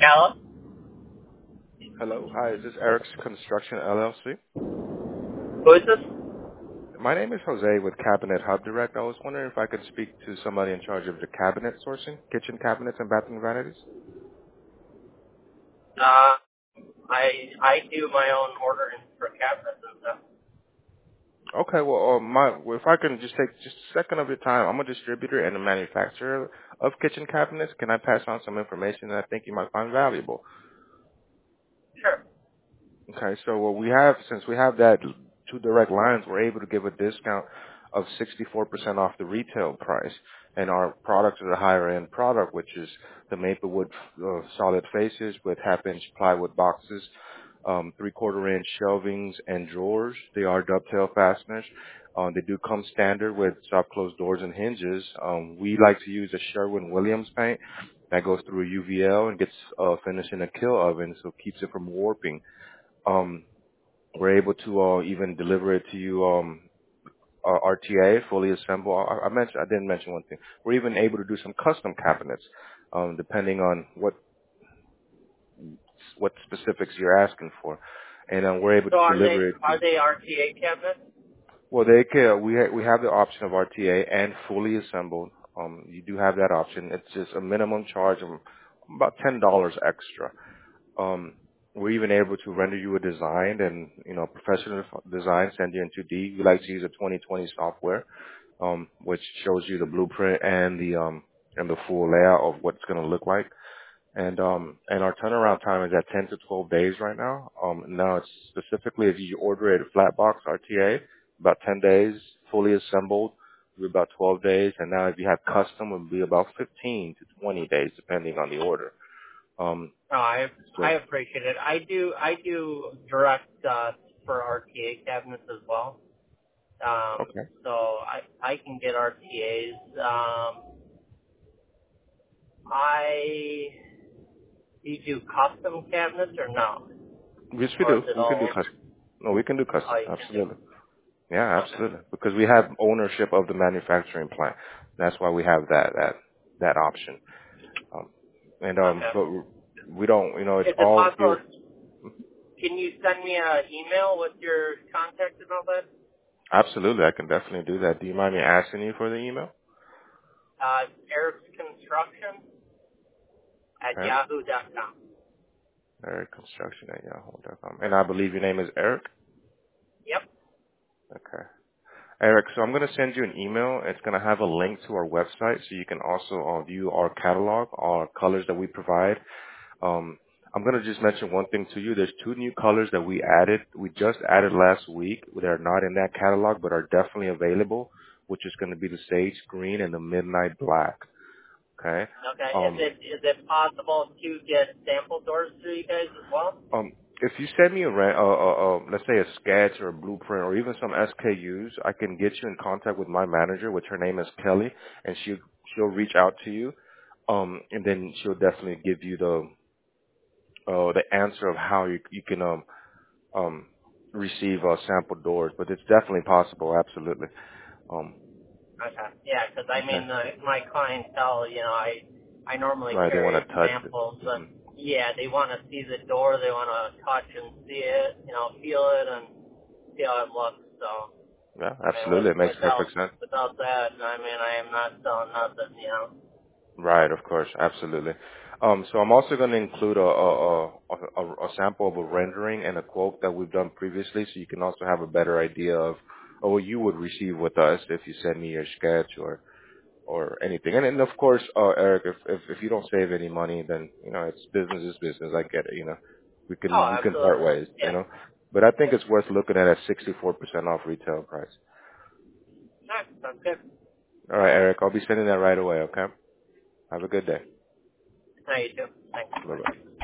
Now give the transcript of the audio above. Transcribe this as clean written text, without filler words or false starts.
Hello? Hello. Hi, is this Eric's Construction LLC? Who is this? My name is Jose with Cabinet Hub Direct. I was wondering if I could speak to somebody in charge of the cabinet sourcing, kitchen cabinets and bathroom vanities. I do my own ordering for cabinets and stuff. Okay, well, if I can just take just a second of your time, I'm a distributor and a manufacturer of kitchen cabinets. Can I pass on some information that I think you might find valuable? Sure. Okay, so what we have, since we have that two direct lines, we're able to give a discount of 64% off the retail price. And our products are the higher end product, which is the Maplewood solid faces with half-inch plywood boxes, 3/4 inch shelvings and drawers. They are dovetail fasteners. They do come standard with soft closed doors and hinges. We like to use a Sherwin-Williams paint that goes through a UVL and gets finished in a kill oven, so it keeps it from warping. Um, we're able to even deliver it to you RTA, fully assembled. I didn't mention one thing. We're even able to do some custom cabinets, depending on what specifics you're asking for, and we're able So to deliver it. are they RTA cabinets? Well, they can. We have the option of RTA and fully assembled. You do have that option. It's just a minimum charge of about $10 extra. Um, we're even able to render you a design and, professional design, send you in 2D. We like to use a 2020 software, which shows you the blueprint and the full layout of what it's going to look like. And our turnaround time is at 10 to 12 days right now. Now it's specifically if you order it flat box RTA, about 10 days, fully assembled, will be about 12 days. And now if you have custom, it will be about 15 to 20 days, depending on the order. No, I So, appreciate it. I do direct for RTA cabinets as well. okay. So I can get RTAs. I do you do custom cabinets or no? Yes, we Or do. is it We can do all custom. No, we can do all custom. you can do? Absolutely. Yeah, Okay. absolutely. Because we have ownership of the manufacturing plant. That's why we have that option. Um, Okay. but we don't. It's Is it all possible? here. Can you send me an email with your contact and all that? Absolutely, I can definitely do that. Do you mind me asking you for the email? Eric's Construction at Okay. yahoo.com. Eric Construction at yahoo.com. And I believe your name is Eric. Yep. Okay. Eric, so I'm going to send you an email. It's going to have a link to our website so you can also view our catalog, our colors that we provide. Um, I'm going to just mention one thing to you. There's two new colors that we added. We just added last week. They're not in that catalog, but are definitely available, which is going to be the sage green and the midnight black. Okay. Okay. Um, Is it possible to get sample doors to you guys as well? if you send me let's say a sketch or a blueprint or even some SKUs, I can get you in contact with my manager, which her name is Kelly, and she'll reach out to you. And then she'll definitely give you the answer of how you can um, receive sample doors, but it's definitely possible. Absolutely. Um, Okay. Yeah, because I okay. mean, my clientele, I normally Right. They want carry to touch it. samples, but Hmm. yeah, they want to see the door, they want to touch and see it, feel it and see how it looks. So, Yeah. I mean, Absolutely. It makes perfect sense. without that, I mean, I am not selling nothing. Right. Of course. Absolutely. So I'm also going to include a sample of a rendering and a quote that we've done previously, so you can also have a better idea of what you would receive with us if you send me your sketch or anything. And of course, Eric, if you don't save any money, then it's business is business. I get it. Oh, We can part absolutely. ways. Yeah. But I think it's worth looking at 64% off retail price. All right, sounds good. All right, Eric, I'll be sending that right away. Okay. Have a good day. How you too? Thanks. Bye bye. Bye.